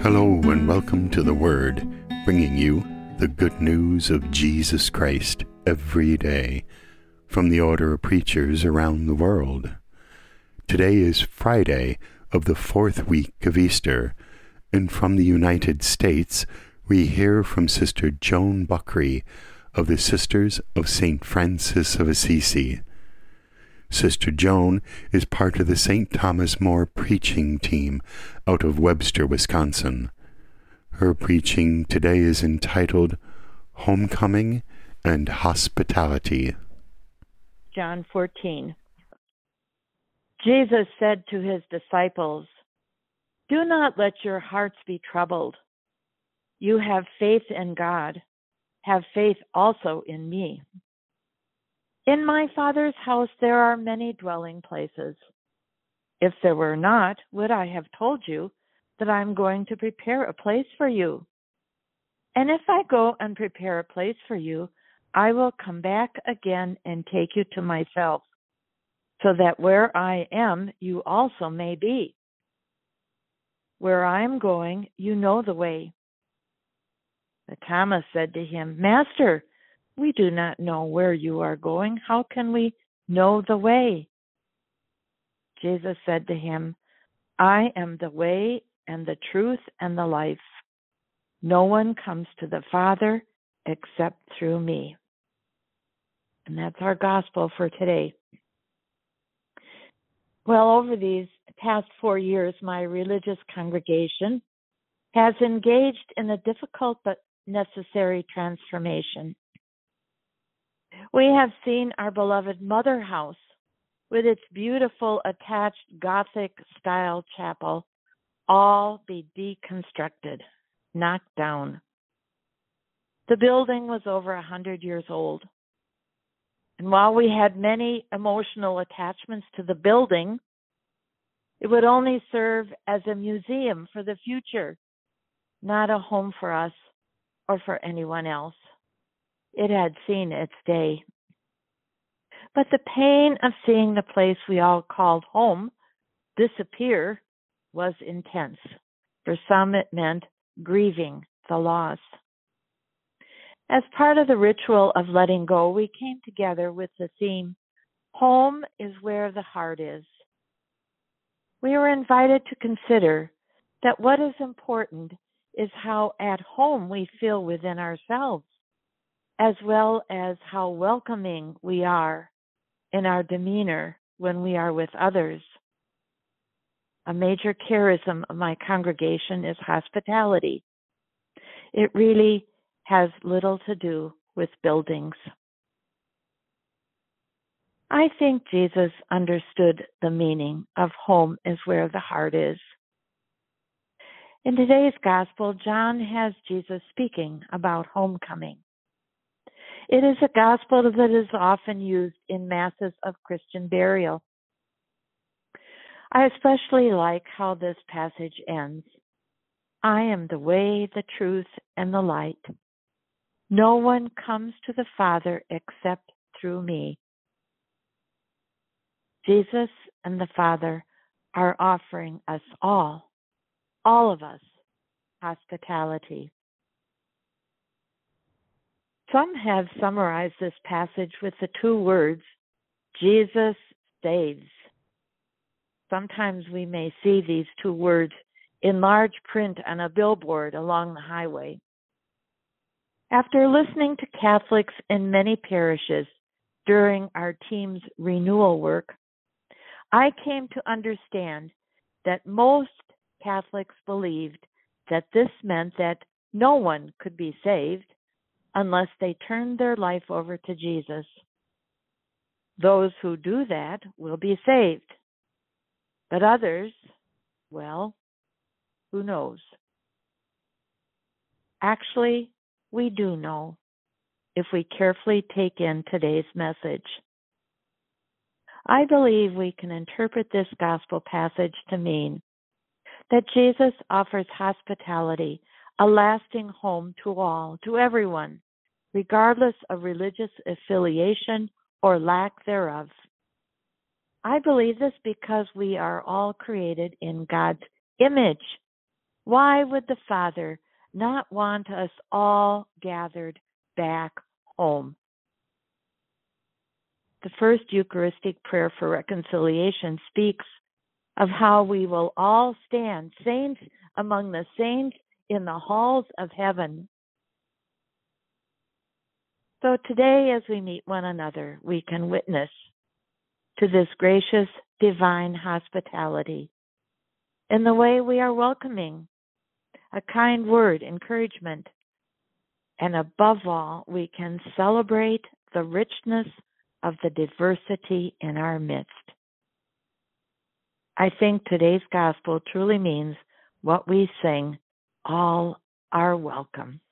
Hello and welcome to The Word, bringing you the good news of Jesus Christ every day from the order of preachers around the world. Today is Friday of the fourth week of Easter, and from the United States we hear from Sister Joan Buckley of the Sisters of St. Francis of Assisi. Sister Joan is part of the St. Thomas More preaching team out of Webster, Wisconsin. Her preaching today is entitled Homecoming and Hospitality. John 14. Jesus said to his disciples, "Do not let your hearts be troubled. You have faith in God. Have faith also in me. In my Father's house there are many dwelling places. If there were not, would I have told you that I am going to prepare a place for you? And if I go and prepare a place for you, I will come back again and take you to myself, so that where I am, you also may be. Where I am going, you know the way." But Thomas said to him, "Master, we do not know where you are going. How can we know the way?" Jesus said to him, "I am the way and the truth and the life. No one comes to the Father except through me." And that's our gospel for today. Well, over these past 4 years, my religious congregation has engaged in a difficult but necessary transformation. We have seen our beloved Mother House, with its beautiful attached Gothic-style chapel, all be deconstructed, knocked down. The building was over 100 years old. And while we had many emotional attachments to the building, it would only serve as a museum for the future, not a home for us or for anyone else. It had seen its day. But the pain of seeing the place we all called home disappear was intense. For some, it meant grieving the loss. As part of the ritual of letting go, we came together with the theme, "Home is where the heart is." We were invited to consider that what is important is how at home we feel within ourselves, as well as how welcoming we are in our demeanor when we are with others. A major charism of my congregation is hospitality. It really has little to do with buildings. I think Jesus understood the meaning of home is where the heart is. In today's gospel, John has Jesus speaking about homecoming. It is a gospel that is often used in masses of Christian burial. I especially like how this passage ends. "I am the way, the truth, and the light. No one comes to the Father except through me." Jesus and the Father are offering us all of us, hospitality. Some have summarized this passage with the 2 words, "Jesus saves." Sometimes we may see these 2 words in large print on a billboard along the highway. After listening to Catholics in many parishes during our team's renewal work, I came to understand that most Catholics believed that this meant that no one could be saved unless they turned their life over to Jesus. Those who do that will be saved. But others, well, who knows? Actually, we do know if we carefully take in today's message. I believe we can interpret this gospel passage to mean that Jesus offers hospitality, a lasting home to all, to everyone, regardless of religious affiliation or lack thereof. I believe this because we are all created in God's image Why would the Father not want us all gathered back home? The first Eucharistic prayer for reconciliation speaks of how we will all stand, saints among the saints in the halls of heaven. So today, as we meet one another, we can witness to this gracious divine hospitality in the way we are welcoming a kind word, encouragement, and above all, we can celebrate the richness of the diversity in our midst. I think today's gospel truly means what we sing, all are welcome.